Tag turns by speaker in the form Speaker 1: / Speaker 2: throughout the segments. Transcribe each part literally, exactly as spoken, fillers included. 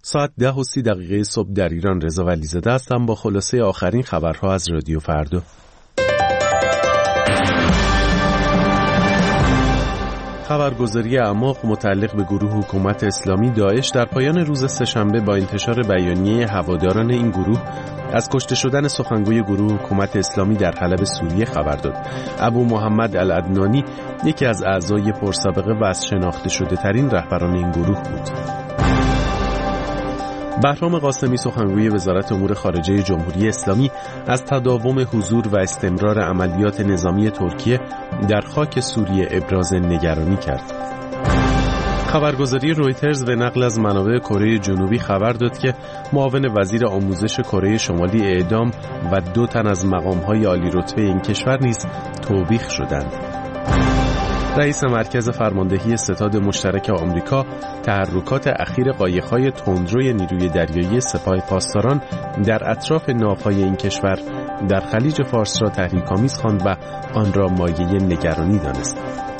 Speaker 1: ساعت ده و سی دقیقه صبح در ایران. رضا ولیزاده هستم با خلاصه آخرین خبرها از رادیو فردا. خبرگزاری اعماق متعلق به گروه حکومت اسلامی داعش در پایان روز سه‌شنبه با انتشار بیانیه هواداران این گروه از کشته شدن سخنگوی گروه حکومت اسلامی در حلب سوریه خبر داد. ابو محمد العدنانی یکی از اعضای پرسابقه و از شناخته شده ترین رهبران این گروه بود. بهرام قاسمی سخنگوی وزارت امور خارجه جمهوری اسلامی از تداوم حضور و استمرار عملیات نظامی ترکیه در خاک سوریه ابراز نگرانی کرد. خبرگزاری رویترز به نقل از منابع کره جنوبی خبر داد که معاون وزیر آموزش کره شمالی اعدام و دو تن از مقام‌های عالی رتبه این کشور نیز توبیخ شدند. رئیس مرکز فرماندهی ستاد مشترک آمریکا تحرکات اخیر قایق‌های تندروی نیروی دریایی سپاه پاسداران در اطراف ناوهای این کشور در خلیج فارس را تحریک‌آمیز خواند و آن را مایه نگرانی دانست.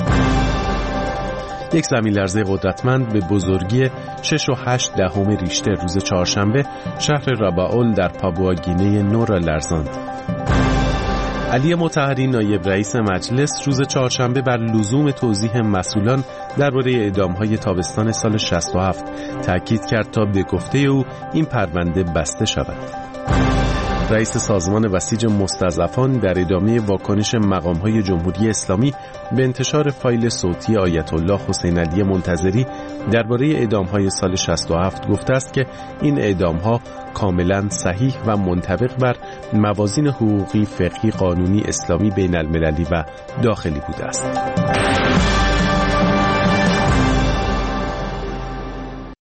Speaker 1: یک زمین‌لرزه قدرتمند به بزرگی شش و هشت دهم ریشتر روز چهارشنبه شهر راباول در پابواگینه نو را لرزاند. علی مطهری نایب رئیس مجلس روز چهارشنبه بر لزوم توضیح مسئولان درباره اعدام‌های تابستان سال شصت و هفت تاکید کرد تا به گفته او این پرونده بسته شود. رئیس سازمان بسیج مستضعفان در ادامه واکنش مقام‌های جمهوری اسلامی به انتشار فایل صوتی آیت الله حسین علی منتظری درباره اعدام‌های سال شصت و هفت گفته است که این اعدام‌ها کاملا صحیح و منطبق بر موازین حقوقی، فقهی، قانونی، اسلامی، بین المللی و داخلی بوده است.